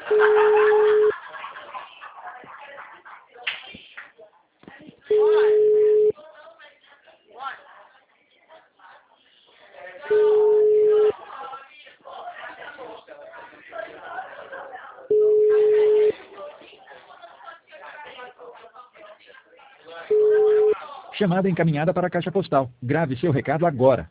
Chamada encaminhada para a caixa postal. Grave seu recado agora.